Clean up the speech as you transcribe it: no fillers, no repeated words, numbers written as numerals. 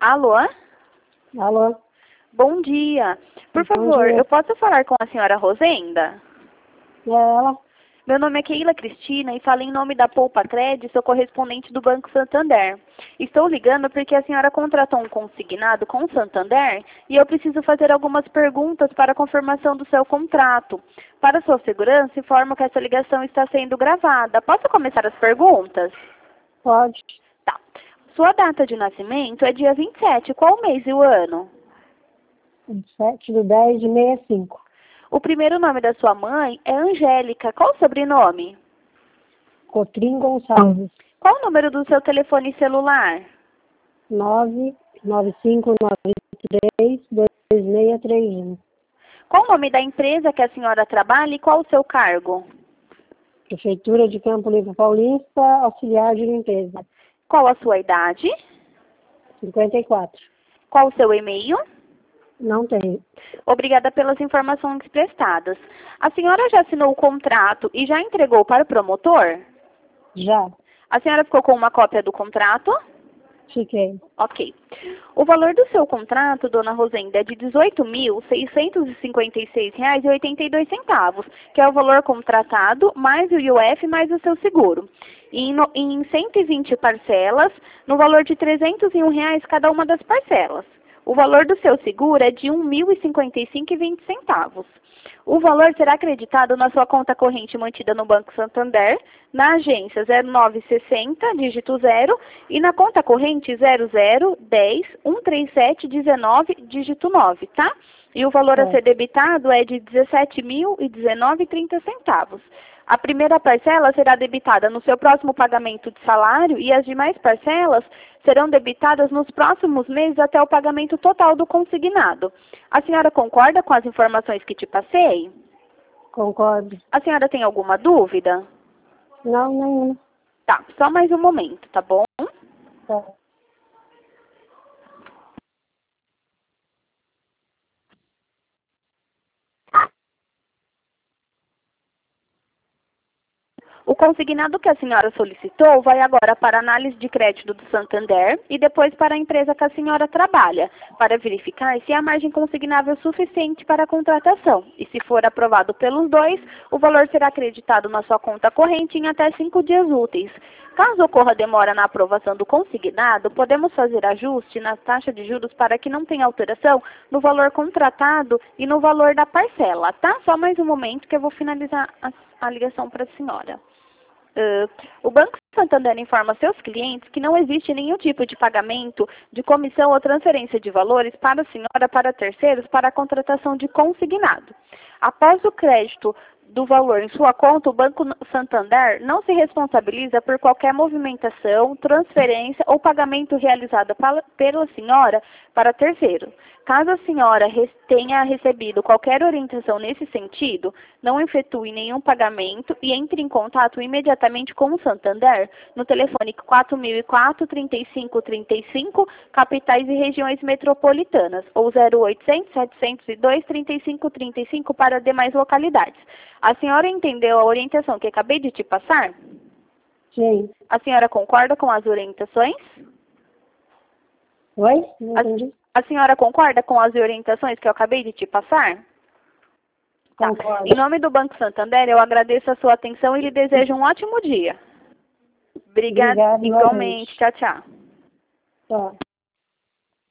Alô? Alô? Bom dia. Por Bom favor, dia. eu posso falar com a senhora Rosenda? É ela? Meu nome é Keila Cristina e falo em nome da Poupa Cred, sou correspondente do Banco Santander. Estou ligando porque a senhora contratou um consignado com o Santander e eu preciso fazer algumas perguntas para a confirmação do seu contrato. Para sua segurança, informo que essa ligação está sendo gravada. Posso começar as perguntas? Pode. Tá. Sua data de nascimento é dia 27. Qual o mês e o ano? 7/10/65. O primeiro nome da sua mãe é Angélica. Qual o sobrenome? Cotrim Gonçalves. Qual o número do seu telefone celular? 995932631. Qual o nome da empresa que a senhora trabalha e qual o seu cargo? Prefeitura de Campo Limpo Paulista, auxiliar de limpeza. Qual a sua idade? 54. Qual o seu e-mail? Não tenho. Obrigada pelas informações prestadas. A senhora já assinou o contrato e já entregou para o promotor? Já. A senhora ficou com uma cópia do contrato? Fiquei. Ok. O valor do seu contrato, dona Rosenda, é de R$ 18.656,82, que é o valor contratado, mais o IOF, mais o seu seguro. Em 120 parcelas, no valor de R$ 301 cada uma das parcelas. O valor do seu seguro é de R$ 1.055,20. O valor será acreditado na sua conta corrente mantida no Banco Santander, na agência 0960, dígito 0, e na conta corrente 0010-13719, dígito 9, tá? E o valor a ser debitado é de R$ 17.019,30. A primeira parcela será debitada no seu próximo pagamento de salário e as demais parcelas serão debitadas nos próximos meses até o pagamento total do consignado. A senhora concorda com as informações que te passei? Concordo. A senhora tem alguma dúvida? Não, nenhuma. Tá, só mais um momento, tá bom? Tá. O consignado que a senhora solicitou vai agora para a análise de crédito do Santander e depois para a empresa que a senhora trabalha, para verificar se a margem consignável é suficiente para a contratação. E se for aprovado pelos dois, o valor será acreditado na sua conta corrente em até 5 dias úteis. Caso ocorra demora na aprovação do consignado, podemos fazer ajuste na taxa de juros para que não tenha alteração no valor contratado e no valor da parcela, tá? Só mais um momento que eu vou finalizar a ligação para a senhora. O Banco Santander informa seus clientes que não existe nenhum tipo de pagamento de comissão ou transferência de valores para a senhora para terceiros para a contratação de consignado. Após o crédito do valor em sua conta, o Banco Santander não se responsabiliza por qualquer movimentação, transferência ou pagamento realizado pela senhora para terceiro. Caso a senhora tenha recebido qualquer orientação nesse sentido, não efetue nenhum pagamento e entre em contato imediatamente com o Santander no telefone 4004-3535, capitais e regiões metropolitanas, ou 0800-702-3535 para demais localidades. A senhora entendeu a orientação que acabei de te passar? Sim. A senhora concorda com as orientações? Oi? Não entendi. A senhora concorda com as orientações que eu acabei de te passar? Concordo. Em nome do Banco Santander, eu agradeço a sua atenção e lhe desejo um ótimo dia. Obrigada, igualmente. Tchau, tchau. Tá.